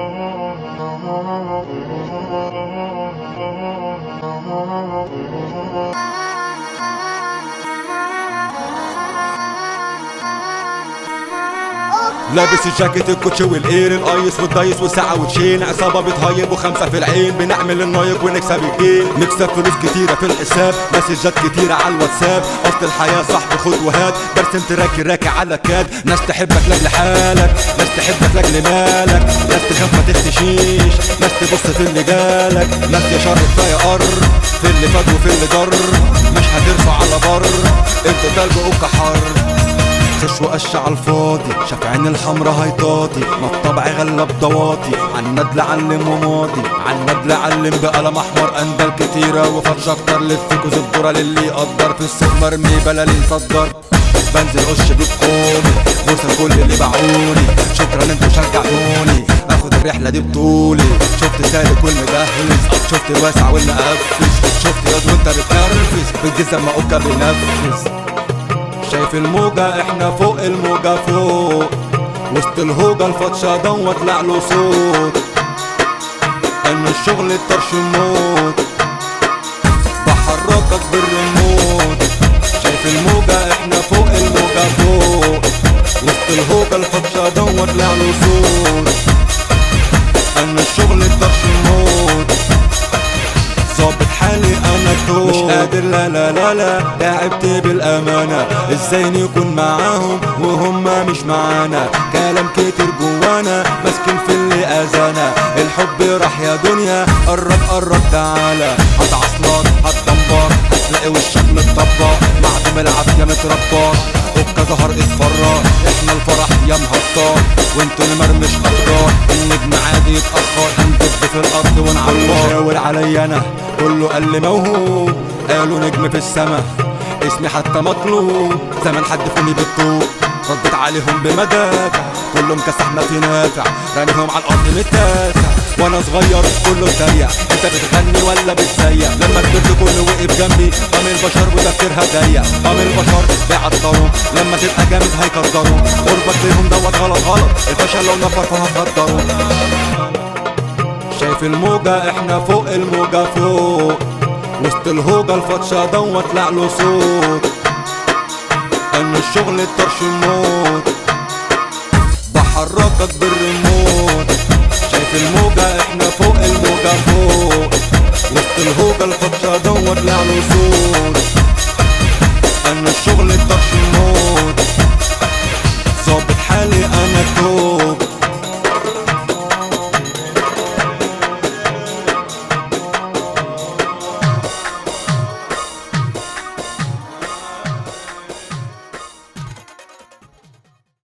لابس الجاكيت الكوتشي والاير القيس والدايس والساعة وتشين، عصابة بتهيب وخمسة في العين، بنعمل النايك ونكسب الجيل، نكسب فلوس كتيرة في الحساب، مسجات كتيرة على الواتساب، اصل الحياة صاحب خد وهات، برسم تراكي راكي على كاد، ناس تحبك لاجل حالك، ناس تحبك لاجل مالك، ناس تخاف ما تختشيش، ناس تبص في اللي جالك، ناس يا شر كفاية قر في اللي فات وفي اللي ضر، مش هترسوا على بر انتوا تلج وكحر، خش وقش على الفاضي، شاف عين الحمرا هيطاطي، ما الطبع غلب ضواطي، عالندل علم وماضي، عالندل علم بقلم احمر، اندل كتيرة وفتش اكتر، لف كوز الذرة للي يقدر، في السوق مرمي بلا لي يصدر، بنزل قش بقومي، بوسة كل اللي باعوني، شكرا انتوا شجعتوني، اخد الرحلة دي بطولي، شفت سالك والمجهز، شفت الواسع والمقفز، شفت ياض وانت بتنرفز، بالجزم ما اوكا بينفذ، شايف الموجة احنا فوق الموجة فوق، وسط الهوجة الفتشة دوت طلع له صوت، ان الشغل الطرش موت، بحركك بالريموت، شايف الموجة احنا فوق الموجة فوق، وسط الهوجة الفتشة دوت طلع له صوت، ان الشغل الطرش موت، ظابط حالي انا توب، مش قادر لا لا لا لا، تعبت بالامانه، ازاي نكون معاهم وهم مش معانا، كلام كتير جوانا ماسكين في اللي اذانا، الحب راح يا دنيا، قرب قرب تعالى، هتعصلك هتدمر، هتلاقي وشك متطبق، معدوم العافيه متربى، اوكا ظهر اتفرج، احنا الفرح يا مهطار، وانتوا المرمش اخضر، النجم عادي يتاخر، هندب في الارض ونعبر، شاور عليا انا كله قال لي موهوب، قالوا نجم في السما، اسمي حتى مطلوب، زمان حد فوني بالطوب، رديت عليهم بمدافع، كله مكسح ما في نافع، راميهم على الارض متاسع، وانا صغير كله اتريق، انت بتغني ولا بتسيق، لما كبرت كله وقف جنبي، قام البشر وتفكيرها ضيق، قام البشر بيعطروا، لما تبقى جامد هيكدروا، قربك ليهم دوت غلط غلط، الفشل لو نفر فهتقدروا، شايف الموجة احنا فوق الموجة فوق، وسط الهوجة الفتشة دوت طلع له صوت، ان الشغل الطرش موت، بحركك بالريموت، شايف الموجة احنا فوق الموجة فوق، وسط الهوجة الفتشة دوت طلع له صوت.